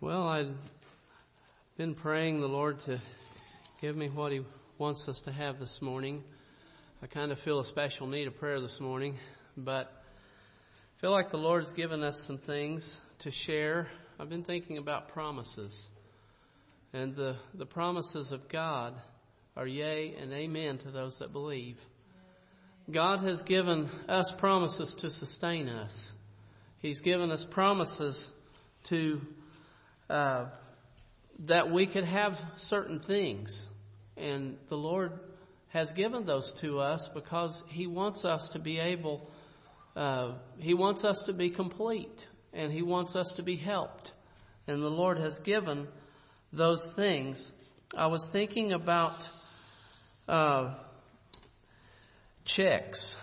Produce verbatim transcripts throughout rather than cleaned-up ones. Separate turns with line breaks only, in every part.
Well, I've been praying the Lord to give me what He wants us to have this morning. I kind of feel a special need of prayer this morning, but I feel like the Lord's given us some things to share. I've been thinking about promises, and the, the promises of God are yea and amen to those that believe. God has given us promises to sustain us. He's given us promises to uh, that we could have certain things. And the Lord has given those to us because He wants us to be able, uh, He wants us to be complete, and He wants us to be helped. And the Lord has given those things. I was thinking about uh, checks.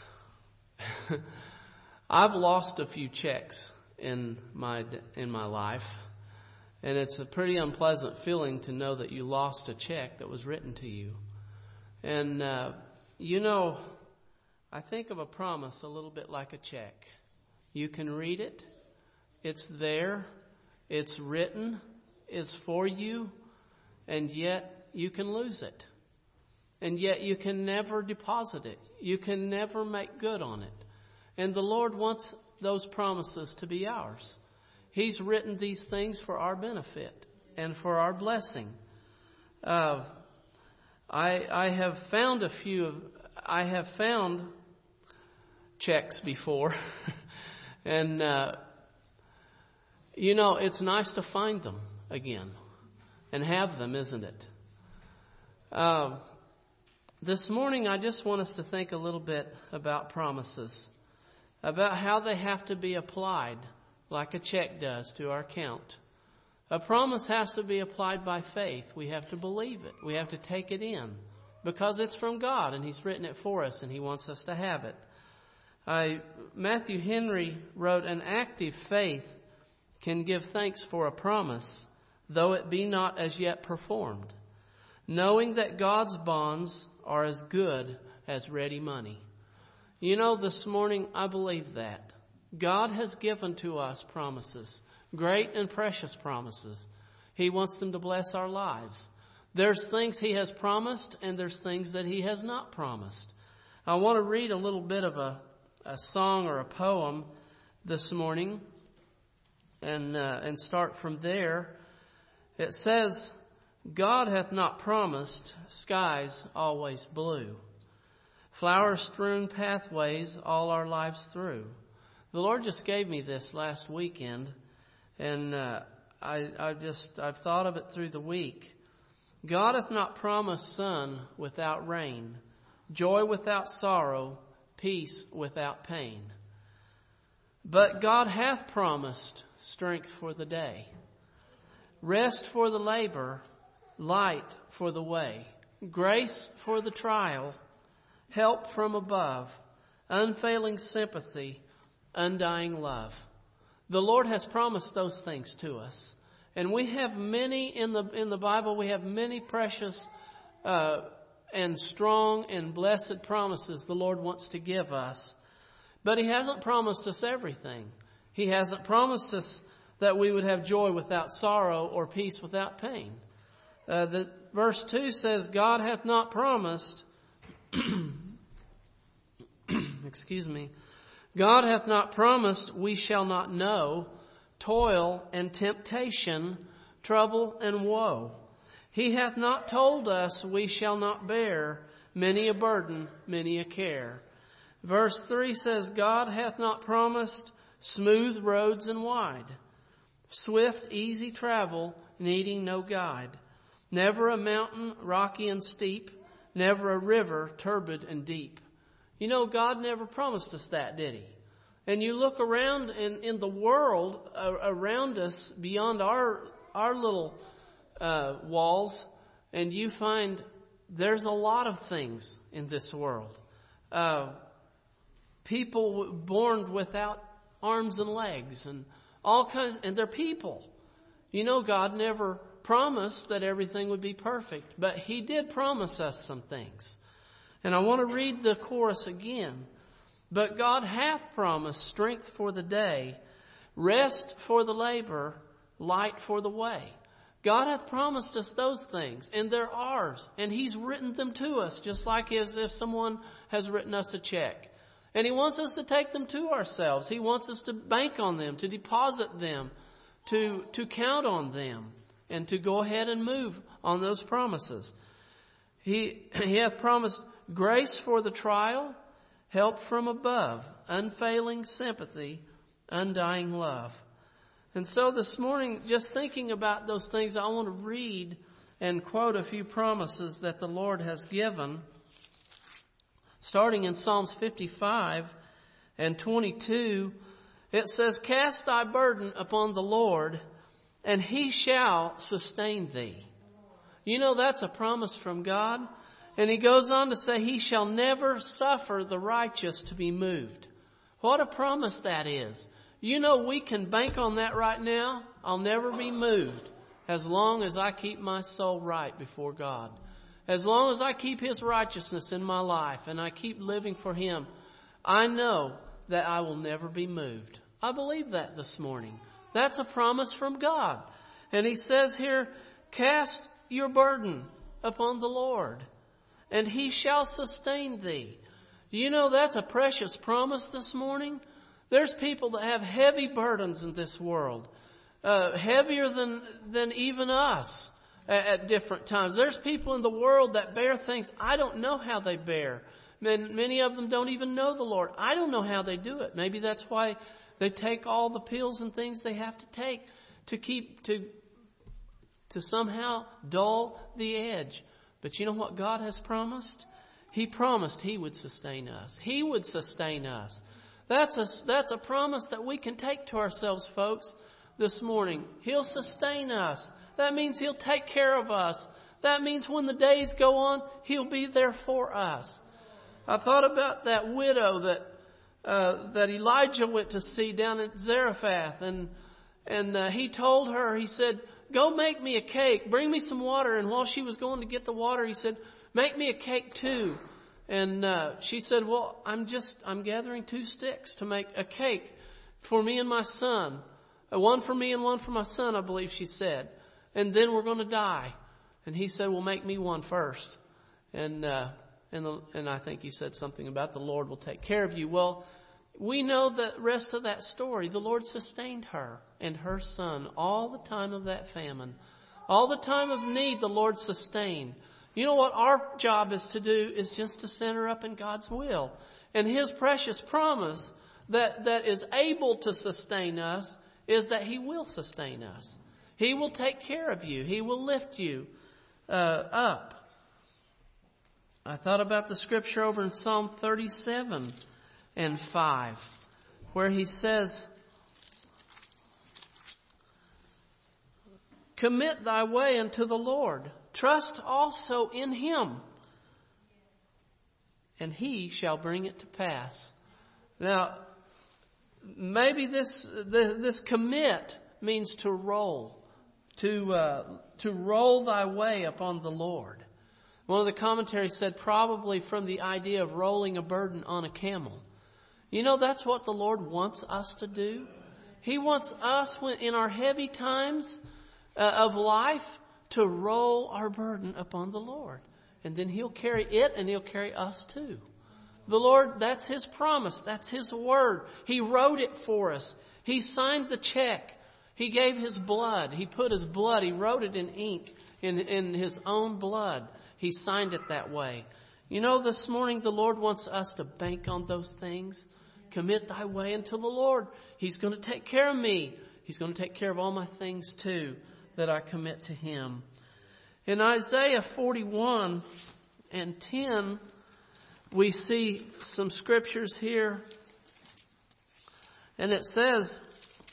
I've lost a few checks in my in my life, and it's a pretty unpleasant feeling to know that you lost a check that was written to you. And uh, you know, I think of a promise a little bit like a check. You can read it. It's there. It's written. It's for you, and yet you can lose it. And yet you can never deposit it. You can never make good on it. And the Lord wants those promises to be ours. He's written these things for our benefit and for our blessing. Uh, I I have found a few of, I have found checks before. and, uh, you know, it's nice to find them again and have them, isn't it? Uh, this morning, I just want us to think a little bit about promises, about how they have to be applied like a check does to our account. A promise has to be applied by faith. We have to believe it. We have to take it in because it's from God and He's written it for us and He wants us to have it. I, Matthew Henry wrote, "An active faith can give thanks for a promise, though it be not as yet performed, knowing that God's bonds are as good as ready money." You know, this morning I believe that. God has given to us promises, great and precious promises. He wants them to bless our lives. There's things He has promised and there's things that He has not promised. I want to read a little bit of a, a song or a poem this morning and, uh, and start from there. It says, "God hath not promised skies always blue, flower-strewn pathways all our lives through." The Lord just gave me this last weekend, and uh, I, I just I've thought of it through the week. God hath not promised sun without rain, joy without sorrow, peace without pain. But God hath promised strength for the day, rest for the labor, light for the way, grace for the trial, help from above, unfailing sympathy, undying love. The Lord has promised those things to us. And we have many in the in the Bible, we have many precious uh, and strong and blessed promises the Lord wants to give us. But He hasn't promised us everything. He hasn't promised us that we would have joy without sorrow or peace without pain. Uh, the verse two says, "God hath not promised," excuse me, "God hath not promised we shall not know toil and temptation, trouble and woe. He hath not told us we shall not bear many a burden, many a care." Verse three says, "God hath not promised smooth roads and wide, swift, easy travel, needing no guide. Never a mountain rocky and steep, never a river turbid and deep." You know, God never promised us that, did He? And you look around in, in the world uh, around us, beyond our our little uh, walls, and you find there's a lot of things in this world. Uh, people born without arms and legs, and all kinds, and they're people. You know, God never promised that everything would be perfect, but He did promise us some things. And I want to read the chorus again. "But God hath promised strength for the day, rest for the labor, light for the way. God hath promised us those things, and they're ours, and He's written them to us, just like as if someone has written us a check. And He wants us to take them to ourselves. He wants us to bank on them, to deposit them, to, to count on them, and to go ahead and move on those promises. He, he hath promised grace for the trial, help from above, unfailing sympathy, undying love. And so this morning, just thinking about those things, I want to read and quote a few promises that the Lord has given. Starting in Psalms fifty-five and twenty-two, it says, cast thy burden upon the Lord, and He shall sustain thee. You know, that's a promise from God. And He goes on to say, He shall never suffer the righteous to be moved. What a promise that is. You know, we can bank on that right now. I'll never be moved as long as I keep my soul right before God. As long as I keep His righteousness in my life and I keep living for Him, I know that I will never be moved. I believe that this morning. That's a promise from God. And He says here, cast your burden upon the Lord, and He shall sustain thee. You know, that's a precious promise this morning. There's people that have heavy burdens in this world, uh, heavier than, than even us at, at different times. There's people in the world that bear things I don't know how they bear. Many of them don't even know the Lord. I don't know how they do it. Maybe that's why they take all the pills and things they have to take to keep, to, to somehow dull the edge. But you know what God has promised? He promised He would sustain us. He would sustain us. That's a, that's a promise that we can take to ourselves, folks, this morning. He'll sustain us. That means He'll take care of us. That means when the days go on, He'll be there for us. I thought about that widow that uh, that Elijah went to see down at Zarephath. And, and uh, he told her, he said, go make me a cake. Bring me some water. And while she was going to get the water, he said, make me a cake too. And uh, she said, well, I'm just, I'm gathering two sticks to make a cake for me and my son. Uh, one for me and one for my son, I believe she said. And then we're going to die. And he said, well, make me one first. And, uh, and, the, and I think he said something about the Lord will take care of you. Well, we know the rest of that story. The Lord sustained her and her son all the time of that famine. All the time of need, the Lord sustained. You know what our job is to do is just to center up in God's will. And His precious promise that, that is able to sustain us is that He will sustain us. He will take care of you. He will lift you uh, up. I thought about the scripture over in Psalm thirty-seven and five, where He says, commit thy way unto the Lord. Trust also in Him, and He shall bring it to pass. Now, maybe this this commit means to roll, to uh, to roll thy way upon the Lord. One of the commentaries said probably from the idea of rolling a burden on a camel. You know, that's what the Lord wants us to do. He wants us, when in our heavy times uh, of life, to roll our burden upon the Lord. And then He'll carry it and He'll carry us too. The Lord, that's His promise. That's His word. He wrote it for us. He signed the check. He gave His blood. He put His blood. He wrote it in ink, in, in His own blood. He signed it that way. You know, this morning the Lord wants us to bank on those things. Commit thy way unto the Lord. He's going to take care of me. He's going to take care of all my things too, that I commit to Him. In Isaiah forty-one and ten, we see some scriptures here. And it says,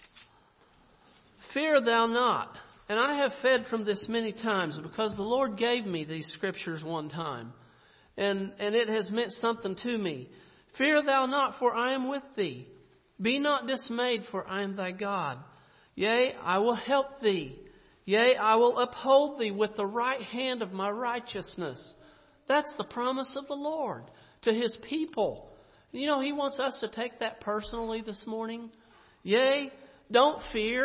fear thou not. And I have fed from this many times because the Lord gave me these scriptures one time. And, and it has meant something to me. Fear thou not, for I am with thee. Be not dismayed, for I am thy God. Yea, I will help thee. Yea, I will uphold thee with the right hand of my righteousness. That's the promise of the Lord to His people. You know, He wants us to take that personally this morning. Yea, don't fear.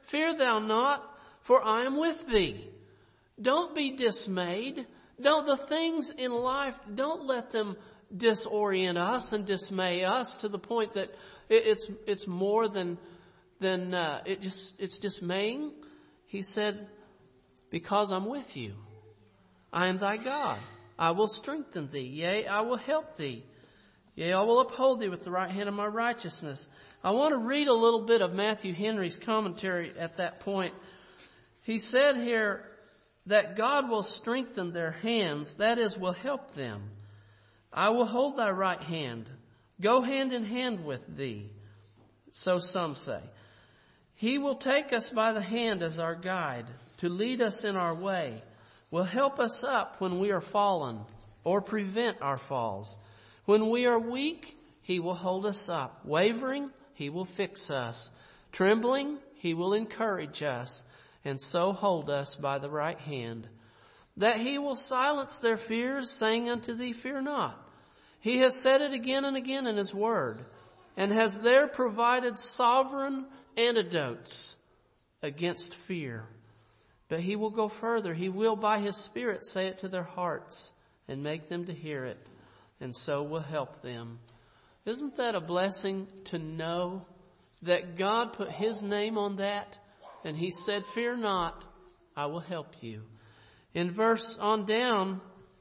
fear thou not, for I am with thee. Don't be dismayed. Don't the things in life, don't let them disorient us and dismay us to the point that it, it's it's more than than uh, it just it's dismaying. He said, because I'm with you. I am thy God. I will strengthen thee. Yea, I will help thee. Yea, I will uphold thee with the right hand of my righteousness. I want to read a little bit of Matthew Henry's commentary at that point. He said here that God will strengthen their hands, that is, will help them. I will hold thy right hand, go hand in hand with thee. So some say. He will take us by the hand as our guide, to lead us in our way, will help us up when we are fallen, or prevent our falls. When we are weak, he will hold us up. Wavering, he will fix us. Trembling, he will encourage us, and so hold us by the right hand. That he will silence their fears, saying unto thee, fear not. He has said it again and again in his word, and has there provided sovereign antidotes against fear. But he will go further. He will by his Spirit say it to their hearts and make them to hear it, and so will help them. Isn't that a blessing to know that God put his name on that, and he said, fear not, I will help you. In verse on down,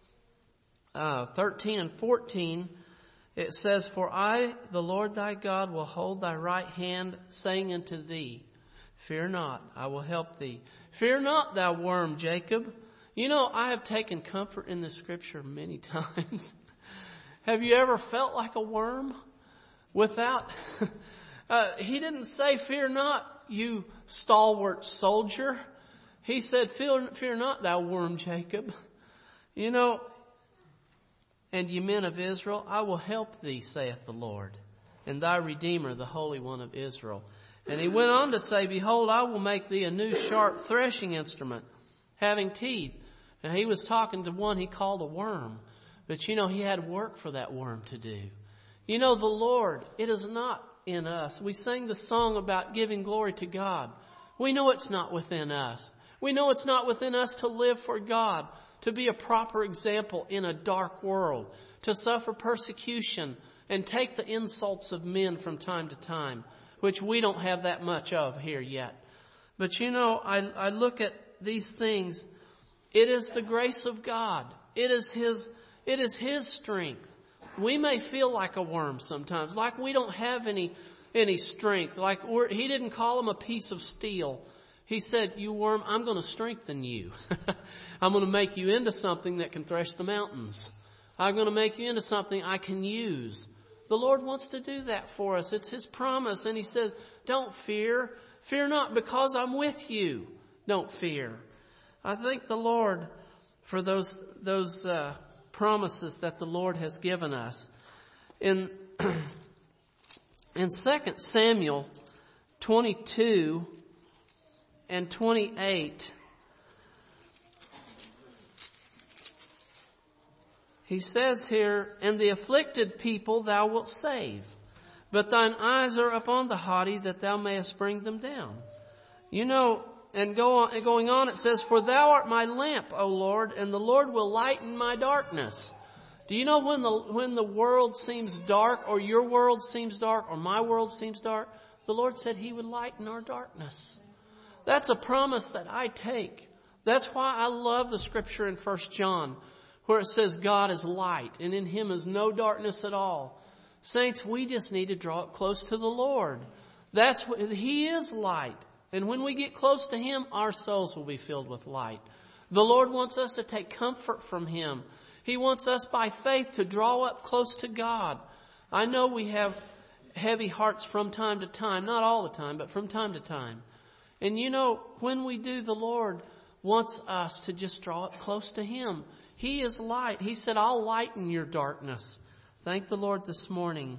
uh, thirteen and fourteen, it says, for I, the Lord thy God, will hold thy right hand, saying unto thee, fear not, I will help thee. Fear not, thou worm Jacob. You know, I have taken comfort in the scripture many times. Have you ever felt like a worm? Without, uh, he didn't say, fear not, you stalwart soldier. He said, fear, fear not, thou worm Jacob. You know, and ye men of Israel, I will help thee, saith the Lord, and thy Redeemer, the Holy One of Israel. And he went on to say, behold, I will make thee a new sharp threshing instrument, having teeth. Now he was talking to one he called a worm. But you know, he had work for that worm to do. You know, the Lord, it is not in us. We sang the song about giving glory to God. We know it's not within us. We know it's not within us to live for God, to be a proper example in a dark world, to suffer persecution and take the insults of men from time to time, which we don't have that much of here yet. But you know, I, I look at these things. It is the grace of God. It is His, it is His strength. We may feel like a worm sometimes, like we don't have any, any strength. Like we're, He didn't call him a piece of steel. He said, you worm, I'm going to strengthen you. I'm going to make you into something that can thresh the mountains. I'm going to make you into something I can use. The Lord wants to do that for us. It's His promise. And He says, don't fear. Fear not, because I'm with you. Don't fear. I thank the Lord for those those uh, promises that the Lord has given us. In in Second Samuel twenty-two and twenty-eight, he says here, and the afflicted people thou wilt save, but thine eyes are upon the haughty, that thou mayest bring them down. You know, and go on, going on, it says, for thou art my lamp, O Lord, and the Lord will lighten my darkness. Do you know when the when the world seems dark, or your world seems dark, or my world seems dark, the Lord said He would lighten our darkness. That's a promise that I take. That's why I love the scripture in First John, where it says God is light, and in Him is no darkness at all. Saints, we just need to draw up close to the Lord. That's what, He is light. And when we get close to Him, our souls will be filled with light. The Lord wants us to take comfort from Him. He wants us by faith to draw up close to God. I know we have heavy hearts from time to time, not all the time, but from time to time. And you know, when we do, the Lord wants us to just draw up close to Him. He is light. He said, I'll lighten your darkness. Thank the Lord this morning.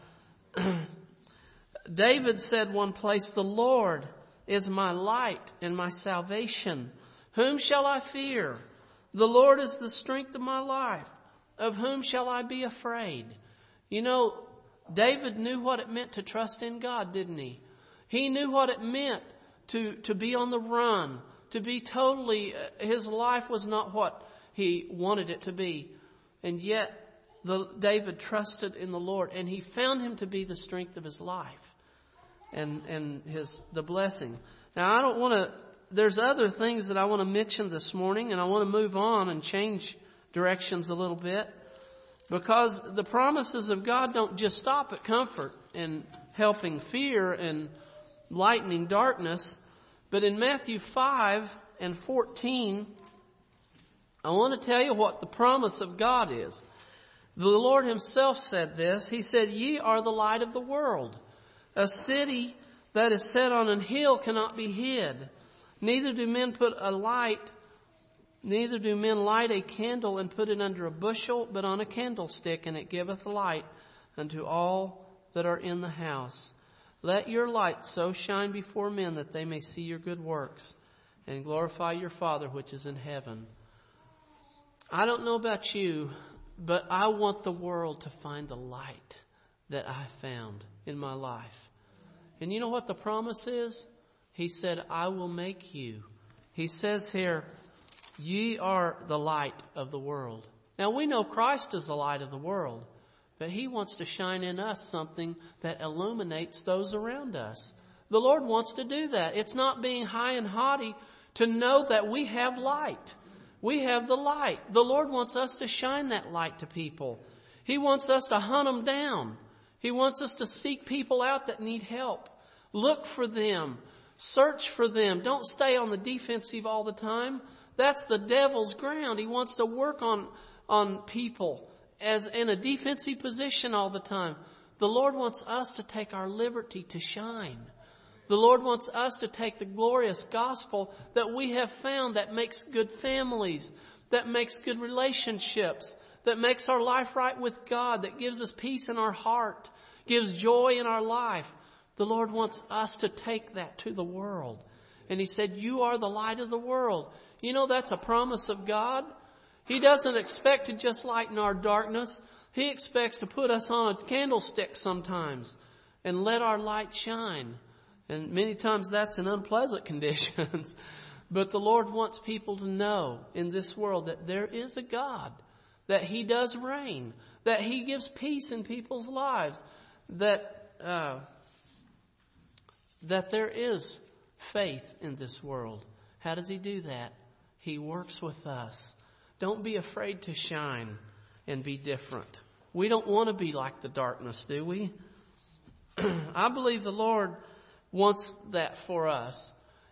David said one place, the Lord is my light and my salvation. Whom shall I fear? The Lord is the strength of my life. Of whom shall I be afraid? You know, David knew what it meant to trust in God, didn't he? He knew what it meant to, to be on the run, to be totally, his life was not what he wanted it to be. And yet, the, David trusted in the Lord, and he found him to be the strength of his life and, and his, the blessing. Now, I don't want to, there's other things that I want to mention this morning, and I want to move on and change directions a little bit, because the promises of God don't just stop at comfort and helping fear and lightening darkness. But in Matthew five and fourteen, I want to tell you what the promise of God is. The Lord himself said this. He said, "Ye are the light of the world. A city that is set on an hill cannot be hid. Neither do men put a light, neither do men light a candle and put it under a bushel, but on a candlestick, and it giveth light unto all that are in the house. Let your light so shine before men that they may see your good works and glorify your Father which is in heaven." I don't know about you, but I want the world to find the light that I found in my life. And you know what the promise is? He said, "I will make you." He says here, "Ye are the light of the world." Now we know Christ is the light of the world, but he wants to shine in us something that illuminates those around us. The Lord wants to do that. It's not being high and haughty to know that we have light. We have the light. The Lord wants us to shine that light to people. He wants us to hunt them down. He wants us to seek people out that need help. Look for them. Search for them. Don't stay on the defensive all the time. That's the devil's ground. He wants to work on, on people as in a defensive position all the time. The Lord wants us to take our liberty to shine. The Lord wants us to take the glorious gospel that we have found that makes good families, that makes good relationships, that makes our life right with God, that gives us peace in our heart, gives joy in our life. The Lord wants us to take that to the world. And he said, "You are the light of the world." You know, that's a promise of God. He doesn't expect to just lighten our darkness. He expects to put us on a candlestick sometimes and let our light shine. And many times that's in unpleasant conditions. But the Lord wants people to know in this world that there is a God, that he does reign, that he gives peace in people's lives, that uh, that there is faith in this world. How does he do that? He works with us. Don't be afraid to shine and be different. We don't want to be like the darkness, do we? I believe the Lord wants that for us.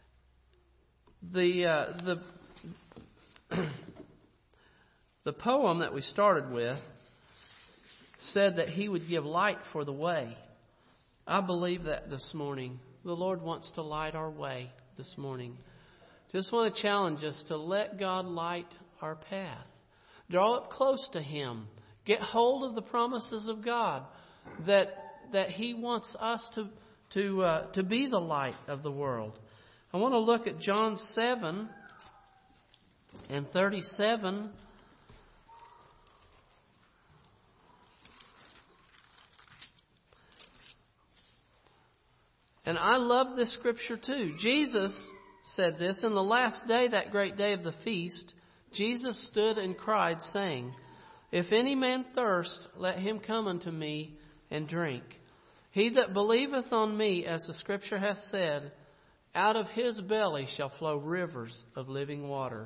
The uh, the the poem that we started with said that he would give light for the way. I believe that this morning. The Lord wants to light our way this morning. Just want to challenge us to let God light our path. Draw up close to him. Get hold of the promises of God that that he wants us to to uh, to be the light of the world. I want to look at John seven and thirty-seven. And I love this scripture too. Jesus said this, "In the last day, that great day of the feast, Jesus stood and cried, saying, If any man thirst, let him come unto me and drink. He that believeth on me, as the scripture hath said, out of his belly shall flow rivers of living water."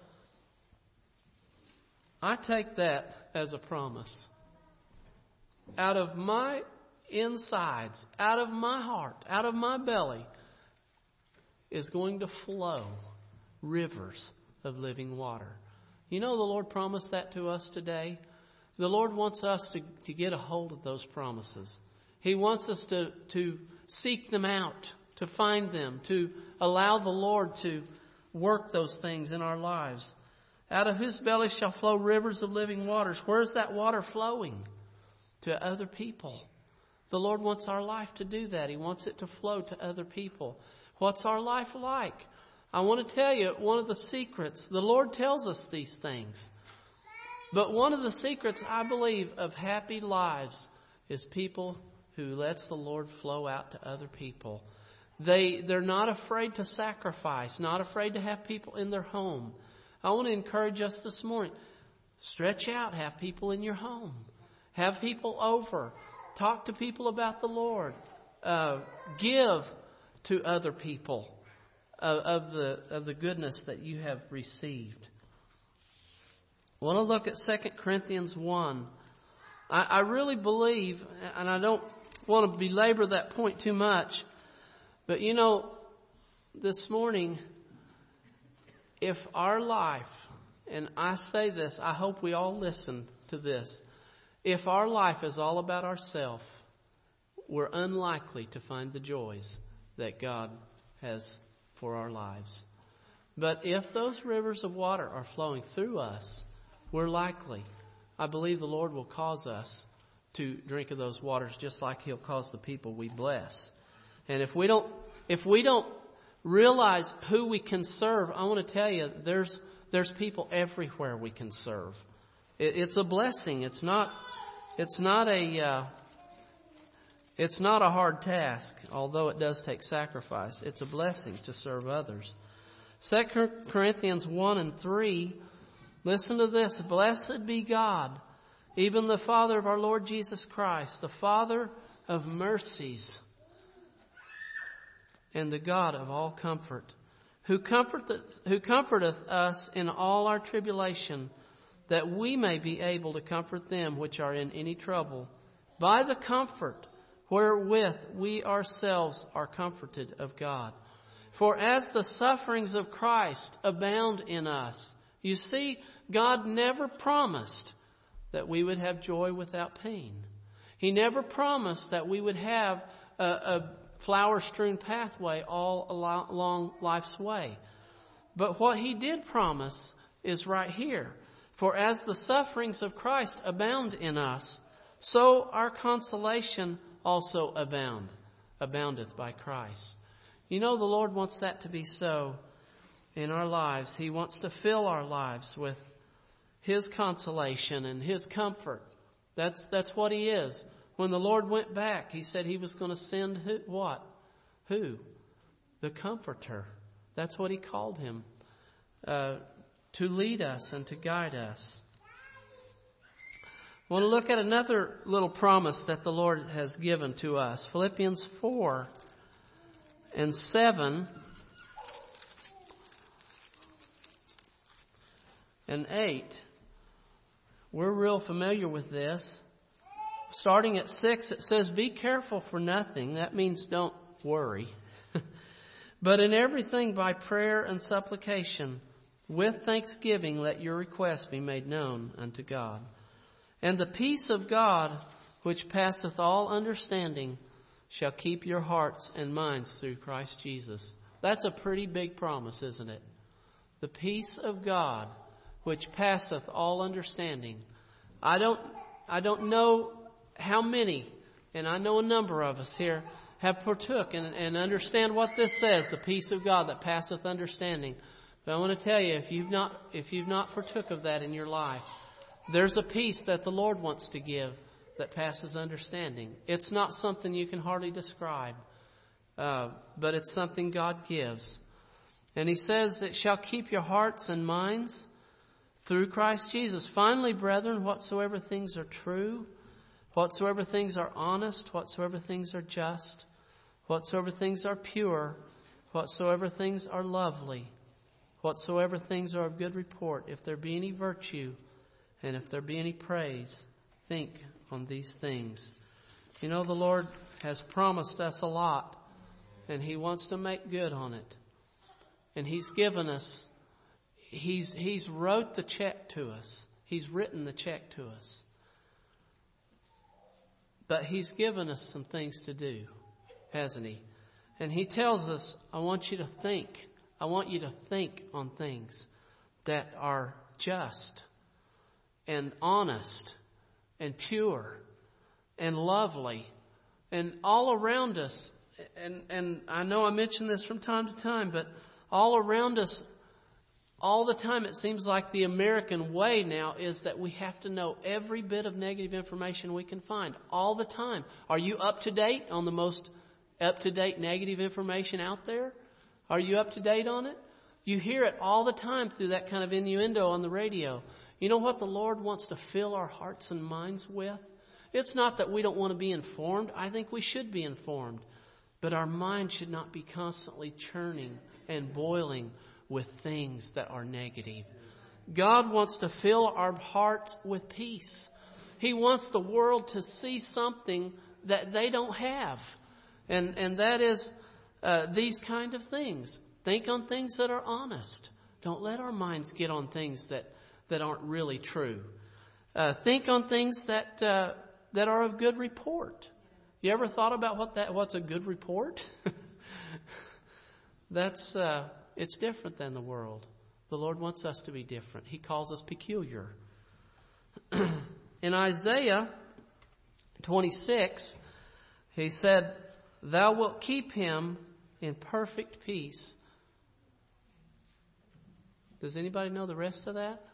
I take that as a promise. Out of my insides, out of my heart, out of my belly is going to flow rivers of living water. You know, the Lord promised that to us today. The Lord wants us to, to get a hold of those promises. He wants us to, to seek them out, to find them, to allow the Lord to work those things in our lives. Out of his belly shall flow rivers of living waters. Where's that water flowing? To other people. The Lord wants our life to do that. He wants it to flow to other people. What's our life like? I want to tell you one of the secrets. The Lord tells us these things. But one of the secrets, I believe, of happy lives is people who lets the Lord flow out to other people. They, they're not afraid to sacrifice, not afraid to have people in their home. I want to encourage us this morning. Stretch out, have people in your home. Have people over. Talk to people about the Lord. Uh, give to other people of, of the of the goodness that you have received. I want to look at Second Corinthians one. I, I really believe, and I don't want to belabor that point too much, but you know, this morning, if our life, and I say this, I hope we all listen to this, if our life is all about ourselves, we're unlikely to find the joys that God has for our lives. But if those rivers of water are flowing through us, we're likely, I believe the Lord will cause us to drink of those waters just like He'll cause the people we bless. And if we don't, if we don't realize who we can serve, I want to tell you, there's there's people everywhere we can serve. It, it's a blessing. It's not. It's not a. Uh, it's not a hard task, although it does take sacrifice. It's a blessing to serve others. Second Corinthians one and three. Listen to this. Blessed be God, even the Father of our Lord Jesus Christ, the Father of mercies, and the God of all comfort, who comforteth, who comforteth us in all our tribulation, that we may be able to comfort them which are in any trouble, by the comfort wherewith we ourselves are comforted of God. For as the sufferings of Christ abound in us, you see, God never promised that we would have joy without pain. He never promised that we would have a, a flower-strewn pathway all along life's way. But what He did promise is right here. For as the sufferings of Christ abound in us, so our consolation also abound, aboundeth by Christ. You know, the Lord wants that to be so in our lives. He wants to fill our lives with His consolation and His comfort. That's that's what He is. When the Lord went back, He said He was going to send who, what? Who? The Comforter. That's what He called Him. Uh, to lead us and to guide us. I want to look at another little promise that the Lord has given to us. Philippians four and seven and eight. We're real familiar with this. Starting at six, it says, be careful for nothing. That means don't worry. But in everything by prayer and supplication, with thanksgiving, let your requests be made known unto God. And the peace of God, which passeth all understanding, shall keep your hearts and minds through Christ Jesus. That's a pretty big promise, isn't it? The peace of God, which passeth all understanding. I don't, I don't know how many, and I know a number of us here, have partook and, and understand what this says, the peace of God that passeth understanding. But I want to tell you, if you've not, if you've not partook of that in your life, there's a peace that the Lord wants to give that passes understanding. It's not something you can hardly describe, uh, but it's something God gives. And He says, it shall keep your hearts and minds through Christ Jesus. Finally, brethren, whatsoever things are true, whatsoever things are honest, whatsoever things are just, whatsoever things are pure, whatsoever things are lovely, whatsoever things are of good report, if there be any virtue, and if there be any praise, think on these things. You know, the Lord has promised us a lot, and He wants to make good on it. And He's given us, He's He's wrote the check to us. He's written the check to us. But He's given us some things to do, hasn't He? And He tells us, I want you to think. I want you to think on things that are just and honest and pure and lovely and all around us. And, and I know I mention this from time to time, but all around us, all the time, it seems like the American way now is that we have to know every bit of negative information we can find all the time. Are you up to date on the most up-to-date negative information out there? Are you up to date on it? You hear it all the time through that kind of innuendo on the radio. You know what the Lord wants to fill our hearts and minds with? It's not that we don't want to be informed. I think we should be informed. But our mind should not be constantly churning and boiling with things that are negative. God wants to fill our hearts with peace. He wants the world to see something that they don't have. And, and that is uh, these kind of things. Think on things that are honest. Don't let our minds get on things that, that aren't really true. Uh, think on things that uh, that are of good report. You ever thought about what that what's a good report? That's uh, it's different than the world. The Lord wants us to be different. He calls us peculiar. In Isaiah twenty-six, he said, "Thou wilt keep him in perfect peace." Does anybody know the rest of that?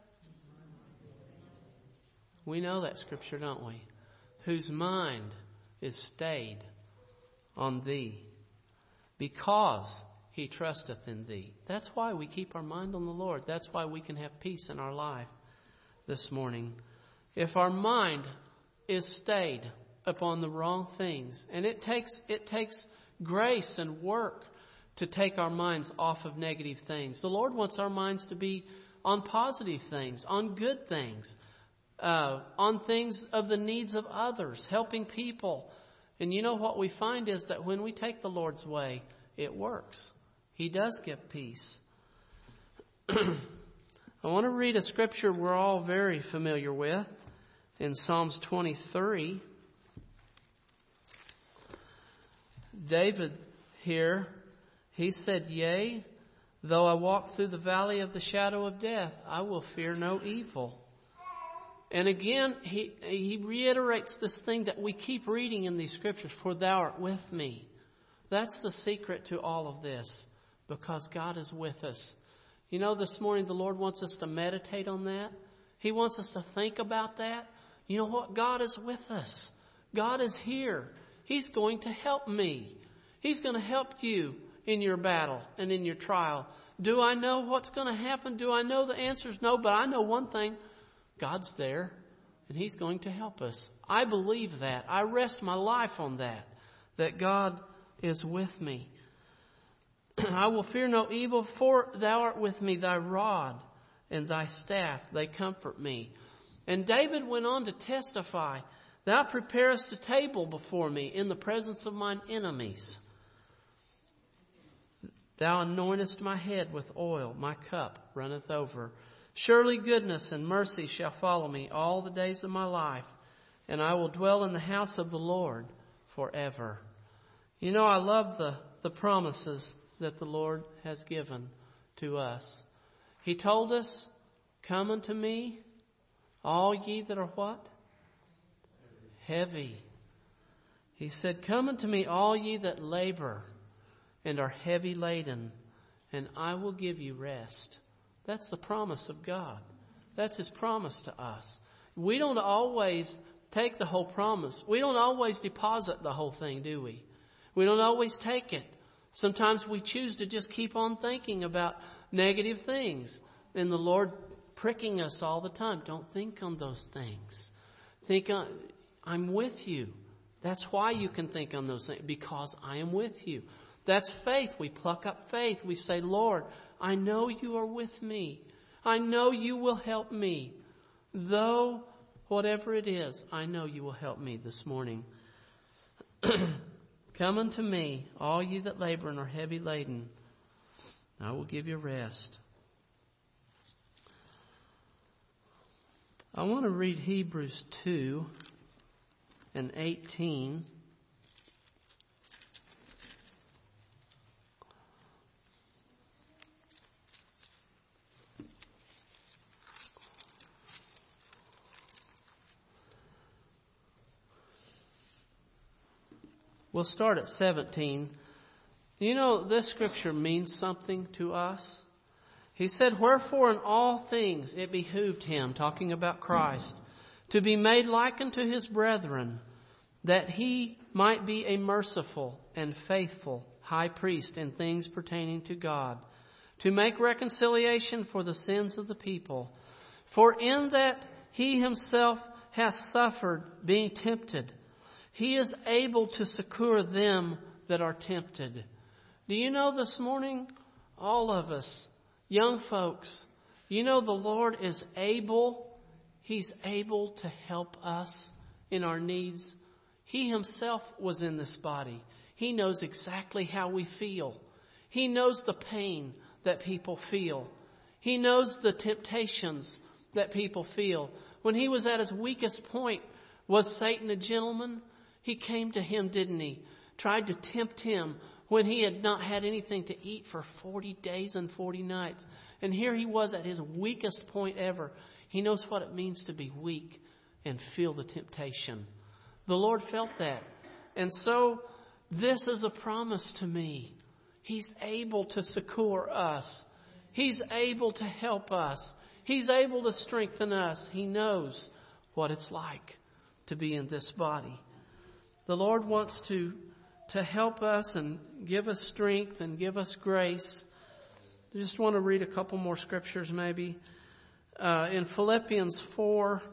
We know that scripture, don't we? Whose mind is stayed on thee, because he trusteth in thee. That's why we keep our mind on the Lord. That's why we can have peace in our life this morning. If our mind is stayed upon the wrong things, and it takes it takes grace and work to take our minds off of negative things. The Lord wants our minds to be on positive things, on good things, uh, on things of the needs of others, helping people. And you know what we find is that when we take the Lord's way, it works. He does give peace. I want to read a scripture we're all very familiar with in Psalms twenty-three. David here, he said, "Yea, though I walk through the valley of the shadow of death, I will fear no evil." And again, he, he reiterates this thing that we keep reading in these scriptures, "For thou art with me." That's the secret to all of this, because God is with us. You know, this morning the Lord wants us to meditate on that. He wants us to think about that. You know what? God is with us. God is here. He's going to help me. He's going to help you in your battle and in your trial. Do I know what's going to happen? Do I know the answers? No, but I know one thing. God's there, and He's going to help us. I believe that. I rest my life on that, that God is with me. I will fear no evil, for thou art with me. Thy rod and thy staff, they comfort me. And David went on to testify, "Thou preparest a table before me in the presence of mine enemies. Thou anointest my head with oil, my cup runneth over. Surely goodness and mercy shall follow me all the days of my life, and I will dwell in the house of the Lord forever." You know, I love the, the promises that the Lord has given to us. He told us, "Come unto me, all ye that are" what? Heavy. He said, "Come unto me, all ye that labor and are heavy laden, and I will give you rest." That's the promise of God. That's His promise to us. We don't always take the whole promise. We don't always deposit the whole thing, do we? We don't always take it. Sometimes we choose to just keep on thinking about negative things. And the Lord pricking us all the time. Don't think on those things. Think on, I'm with you. That's why you can think on those things, because I am with you. That's faith. We pluck up faith. We say, "Lord, I know you are with me. I know you will help me. Though whatever it is, I know you will help me this morning." "Come unto me, all you that labor and are heavy laden. I will give you rest." I want to read Hebrews two and eighteen. We'll start at seventeen. You know, this scripture means something to us. He said, "Wherefore in all things it behooved him," talking about Christ, "to be made like unto his brethren, that he might be a merciful and faithful high priest in things pertaining to God, to make reconciliation for the sins of the people. For in that he himself has suffered being tempted, he is able to succor them that are tempted. Do you know this morning, all of us, young folks, you know the Lord is able, He's able to help us in our needs. He Himself was in this body. He knows exactly how we feel. He knows the pain that people feel. He knows the temptations that people feel. When He was at His weakest point, was Satan a gentleman? He came to Him, didn't he? Tried to tempt Him when He had not had anything to eat for forty days and forty nights. And here He was at His weakest point ever. He knows what it means to be weak and feel the temptation. The Lord felt that. And so this is a promise to me. He's able to succor us. He's able to help us. He's able to strengthen us. He knows what it's like to be in this body. The Lord wants to, to help us and give us strength and give us grace. I just want to read a couple more scriptures maybe. Uh, in Philippians four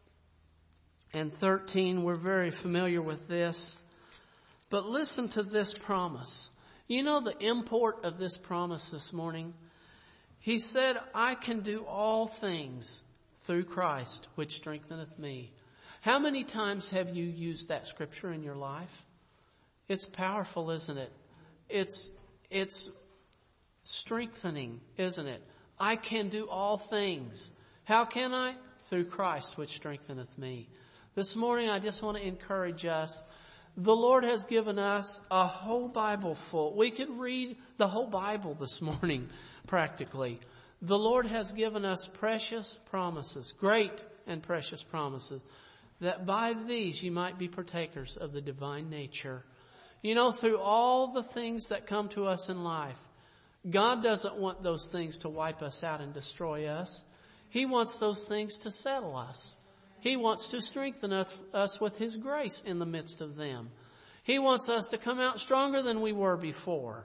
and thirteen, we're very familiar with this. But listen to this promise. You know the import of this promise this morning? He said, I can do all things through Christ, which strengtheneth me. How many times have you used that scripture in your life? It's powerful, isn't it? It's, it's strengthening, isn't it? I can do all things. How can I? Through Christ, which strengtheneth me. This morning, I just want to encourage us. The Lord has given us a whole Bible full. We could read the whole Bible this morning, practically. The Lord has given us precious promises, great and precious promises, that by these you might be partakers of the divine nature. You know, through all the things that come to us in life, God doesn't want those things to wipe us out and destroy us. He wants those things to settle us. He wants to strengthen us, us with His grace in the midst of them. He wants us to come out stronger than we were before.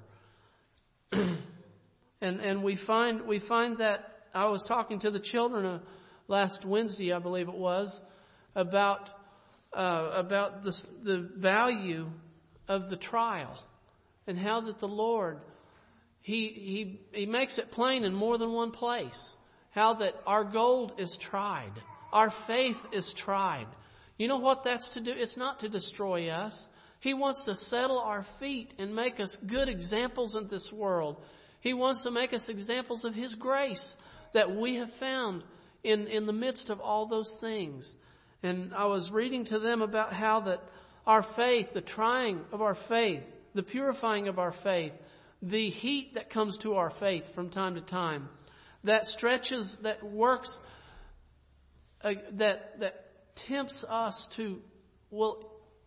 and and we find we find that I was talking to the children uh, last Wednesday, I believe it was, about uh, about the the value of the trial and how that the Lord He He He makes it plain in more than one place. How that our gold is tried. Our faith is tried. You know what that's to do? It's not to destroy us. He wants to settle our feet and make us good examples in this world. He wants to make us examples of His grace that we have found in, in the midst of all those things. And I was reading to them about how that our faith, the trying of our faith, the purifying of our faith, the heat that comes to our faith from time to time, that stretches, that works, uh, that that tempts us to, well,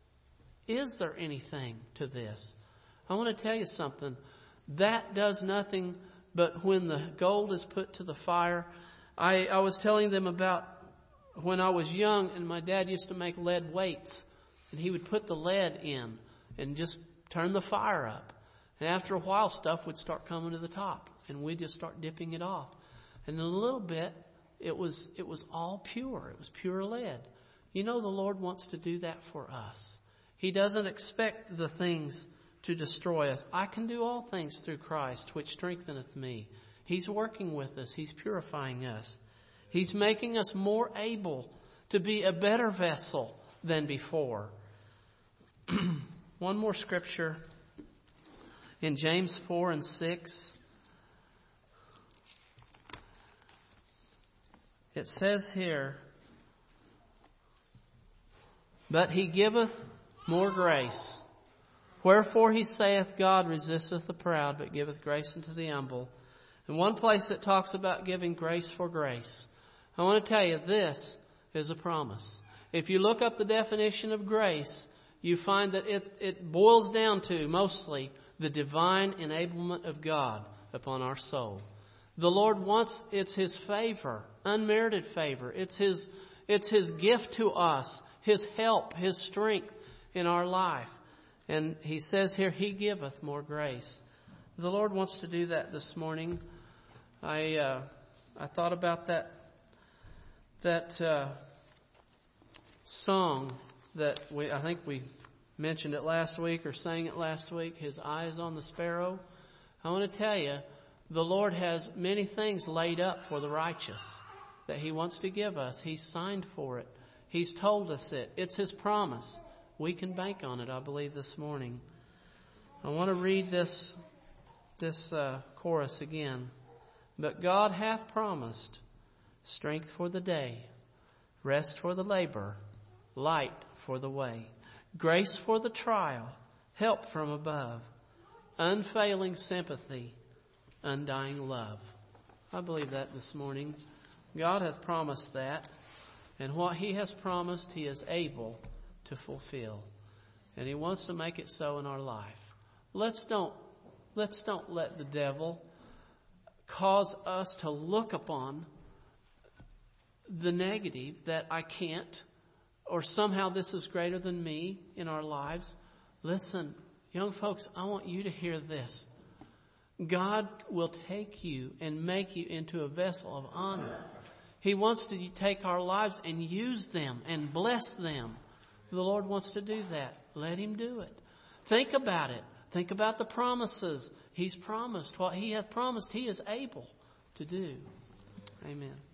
is there anything to this? I want to tell you something. That does nothing but when the gold is put to the fire. I, I was telling them about when I was young and my dad used to make lead weights. And he would put the lead in and just turn the fire up. And after a while, stuff would start coming to the top. And we'd just start dipping it off. And in a little bit, it was it was all pure. It was pure lead. You know, the Lord wants to do that for us. He doesn't expect the things to destroy us. I can do all things through Christ, which strengtheneth me. He's working with us. He's purifying us. He's making us more able to be a better vessel than before. One more scripture in James four and six. It says here, but He giveth more grace. Wherefore He saith, God resisteth the proud, but giveth grace unto the humble. In one place it talks about giving grace for grace. I want to tell you, this is a promise. If you look up the definition of grace, you find that it, it boils down to mostly the divine enablement of God upon our soul. The Lord wants, it's His favor, unmerited favor. It's His, it's His gift to us, His help, His strength, in our life. And He says here, He giveth more grace. The Lord wants to do that this morning. I uh, I thought about that that uh, song that we I think we mentioned it last week or sang it last week. His eyes on the sparrow. I want to tell you, the Lord has many things laid up for the righteous that He wants to give us. He's signed for it. He's told us it. It's His promise. We can bank on it, I believe, this morning. I want to read this this uh, chorus again. But God hath promised strength for the day, rest for the labor, light for the way, grace for the trial, help from above, unfailing sympathy, undying love. I believe that this morning. God hath promised that, and what He has promised, He is able to fulfill. And He wants to make it so in our life. Let's don't, let's don't let the devil cause us to look upon the negative that I can't, or somehow this is greater than me in our lives. Listen, young folks, I want you to hear this. God will take you and make you into a vessel of honor. He wants to take our lives and use them and bless them. The Lord wants to do that. Let Him do it. Think about it. Think about the promises He's promised. What He hath promised, He is able to do. Amen.